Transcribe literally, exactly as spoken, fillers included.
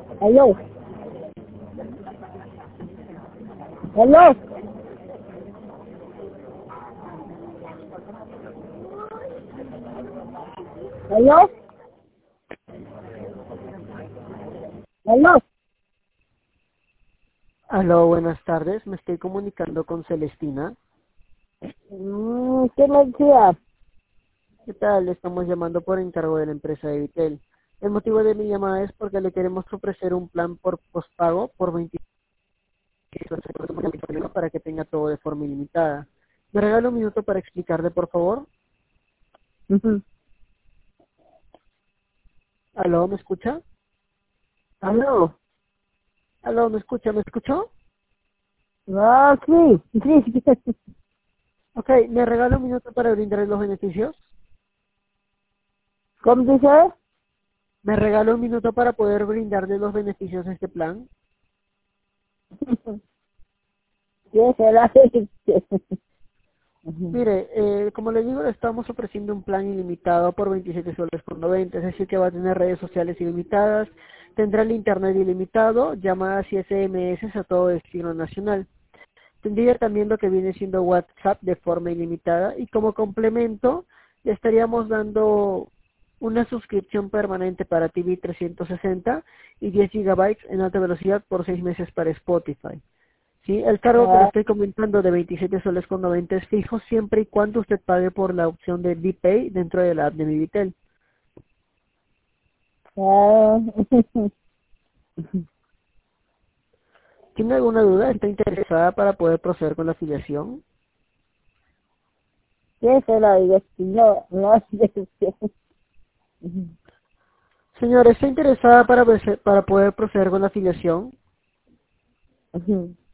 Hello. Hello. Hello. Hello. Aló, buenas tardes. Me estoy comunicando con Celestina. Mm, ¿Qué me decía? ¿Qué tal? Le estamos llamando por encargo de la empresa de Vitel. El motivo de mi llamada es porque le queremos ofrecer un plan por postpago por veintiséis para que tenga todo de forma ilimitada. ¿Me regala un minuto para explicarle, por favor? Ujú. Aló, ¿me escucha? Aló. Aló, ¿me escucha? ¿Me escuchó? Ah, sí. Sí, sí. Ok, ¿me regala un minuto para brindarle los beneficios? ¿Cómo dice? ¿Me regala un minuto para poder brindarle los beneficios de este plan? ¿Qué será? Ujú. Mire, eh, como le digo, le estamos ofreciendo un plan ilimitado por veintisiete soles por noventa, es decir, que va a tener redes sociales ilimitadas, tendrá el internet ilimitado, llamadas y S M S a todo destino nacional. Tendría también lo que viene siendo WhatsApp de forma ilimitada y como complemento le estaríamos dando una suscripción permanente para T V trescientos sesenta y diez gigabytes en alta velocidad por seis meses para Spotify. Sí, el cargo que le Ah, estoy comentando de veintisiete soles con noventa es fijo siempre y cuando usted pague por la opción de B-Pay dentro de la app de Mivitel. ah. ¿Tiene alguna duda? ¿Está interesada para poder proceder con la afiliación? ¿Qué será? Digo, no, no sé. Ujú. Señora, ¿está interesada para, proce- para poder proceder con la afiliación? Ujú.